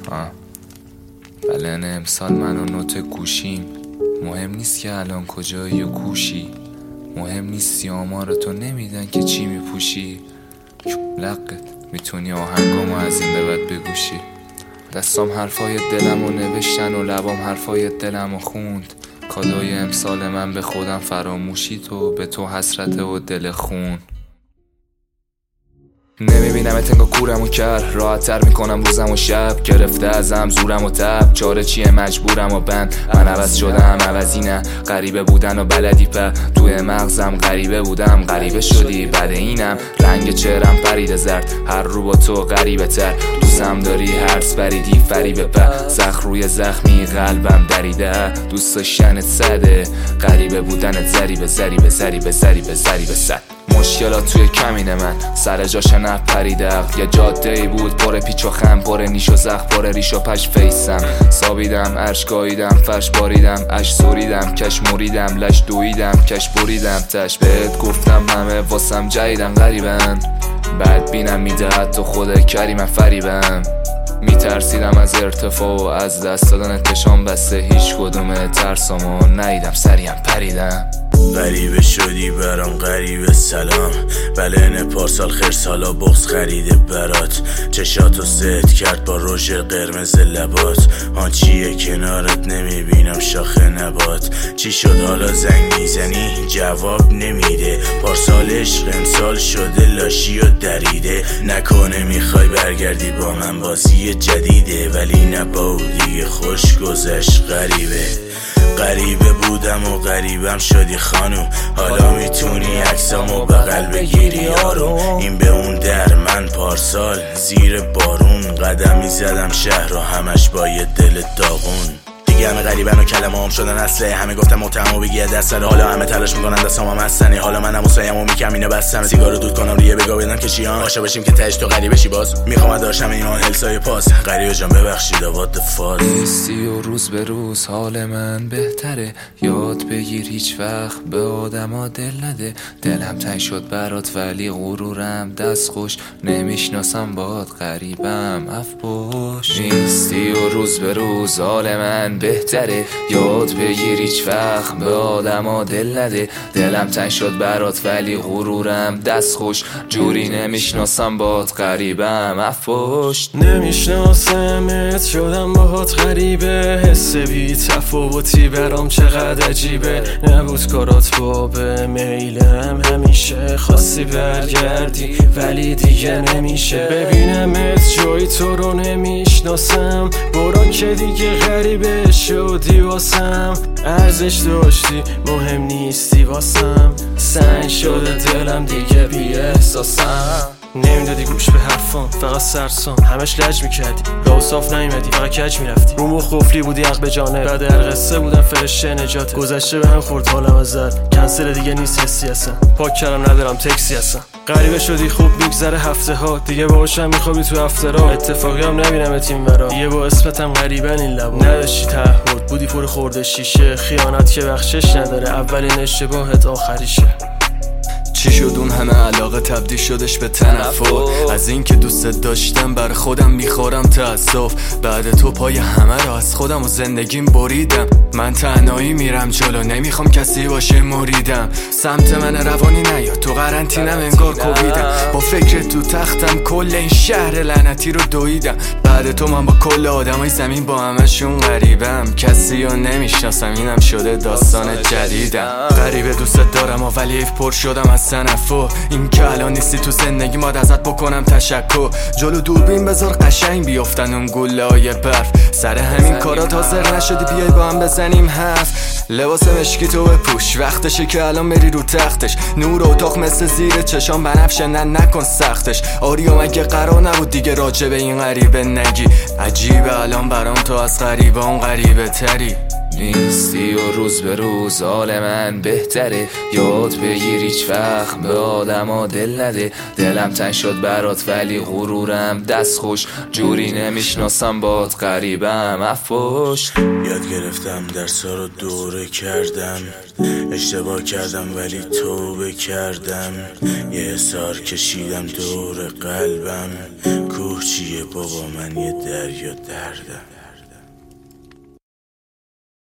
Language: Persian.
بله امسال من و نوت گوشیم. مهم نیست که الان کجایی و کوشی، مهم نیست آمار تو نمیدن که چی میپوشی. لقت میتونی آهنگامو از این به بعد بگوشی. دستام حرفای دلمو نوشتن و لبام حرفای دلمو خوند. کادوی امسال من به خودم فراموشی تو، به تو حسرت و دل خون. نمیبینمت انگار کورمو کرد، راحت تر میکنم روزم و شب. گرفته ازم زورم و تب، چاره چیه مجبورم و بند. من عوض شدم عوضی نه، غریبه بودن و بلدی په. توی مغزم غریبه بودم، غریبه شدی بعد اینم. رنگ چهرم پریده زرد، هر رو با تو غریبه تر. دوستم داری هرس بریدی فریبه په. زخ روی زخمی قلبم دریده، دوست داشتنت سده، غریبه بودنت ضریبه ضریبه ضریبه ضریبه ضریبه صد. مشکلات توی کمینه من سر جاش نپریده. یه جاده ای بود پر پیچ و خم، پر نیش و زخ، پر ریش و پش فیسم. سابیدم عرش گاییدم، فرش باریدم، اش سوریدم، کش موریدم، لش دویدم، کش بریدم تش. بهت گفتم همه واسم جدیدن غریبن، بعد بینم میده حتی خود کریمم فریبم. میترسیدم از ارتفاع و از دست دادن تشام، بسته هیچ کدوم ترسامو ندیدم، سریم پریدم. غریبه شدی برام غریبه سلام، بله پارسال خیر سالا بغض خریده برات. چشاتو زد کرد با رژ قرمز لبات، آن چیه کنارت نمیبینم شاخه نبات. چی شد حالا زنگ میزنی جواب نمیده، پارسال عشق امسال شده لاشی و دریده. نکنه میخوای برگردی با من بازی جدیده، ولی نبا دیگه خوش گذشت غریبه بودم و غریبم شدی خانوم. حالا میتونی عکسامو بغل بگیری آروم. این به اون در من پارسال زیر بارون، قدم میزدم شهر و همش با یه دل داغون. دیگه همه غریبن و کلمه هم شدن اصله، همه گفتم متهم و بگی دست سره. حالا همه تلاش میکنن دستام هم هستنی، حالا منم و سایم و میکم اینه بستم. سیگارو دود کنم ریه بگا بدم که چیان عاشق بشیم که تهش تو غریبه شی باز. میخوام داشتم ایمان هلسای پاس، غریبه جان ببخشید آباد فاز. نیستی و روز به روز حال من بهتره، یاد بگیر هیچ وقت به آدما دل نده. دلم تنگ شد برات ولی غرورم دست خوش، نمیشناسم باد غریبم اف پوش. نیستی و روز به روز حال من بهتره، یاد بگیر هیچ وقت به آدما دل نده. دلم تنگ شد برات ولی غرورم دست خوش، جوری نمیشناسم باد غریبم اف پشت. نمیشناسمت شدم باهات غریبه، حس بی تفاوتی برام چقدر عجیبه. نبود کارات باب میلم همیشه، خواستی برگردی ولی دیگه نمیشه. ببینمت جای تو رو نمیشناسم، برو که دیگه غریبه شدی واسم. ارزش داشتی مهم نیستی واسم، سنگ شده دلم دیگه بی احساسم. نمیدادی گوش به حرفام فقط سرسام، همش لج میکردی راه صاف نیومدی فقط کج میرفتی. رو مخ قفلی بودی حق به جانب، بعد هر قصه بودم فرشته نجات. گذشته به هم خورد حالم ازت، کنسل دیگه نیست حسی اصلا. پاک کردم ندارم تکسی اصلا. غریبه شدی خوب میگذره هفته ها، دیگه باهاشم میخوابی تو افترا. اتفاقی هم نبینمت این ورا، دیگه با اسمتم غریبن این لبا. نداشتی تعهد بودی پر خورده شیشه، خیانت که بخشش نداره، اولین اشتباهت آخریشه. چی شد اون همه علاقه تبدیل شدش به تنفر؟ از این که دوست داشتم بر خودم میخورم تأسف. بعد تو پای همه رو از خودم و زندگیم بریدم. من تنهایی میرم جلو، نمیخوام کسی باشه مریدم. سمت من روانی نیا، تو قرنطینم انگار کوبیدم. با فکر تو تختم کل این شهر لعنتی رو دویدم. بعد تو من با کل آدمای زمین با همشون غریبم، کسی رو نمیشناسم اینم شده داستان جدیدم. غریبه دوست دارم و ولی پر شدم از تنفر. این که الان نیستی تو زندگی ماد ازت بکنم تشکر. جلو دوربین بذار قشنگ بیافتن اون گله های برف. سر همین کارات حاضر نشدی بیای با هم بزنیم حرف. لباس مشکی تو بپوش، وقتشه که الان بری رو تختش. نور اتاق مثل زیر چشام بنفشه، نکن سختش. آریا مگه قرار نبود دیگه راجع به این غریبه نگی؟ عجیبه الان برام تو از غریبان غریبه تری. نیستی و روز به روز حال من بهتره. یاد بگیر هیچ وقت به آدما دل نده. دلم تنگ شد برات ولی غرورم دست خوش. جوری نمیشناسم باد غریبم افوش. یاد گرفتم درسا رو دوره کردم. اشتباه کردم ولی توبه کردم. یه حصار کشیدم دور قلبم. کوه چیه بابا من یه دریا دردم.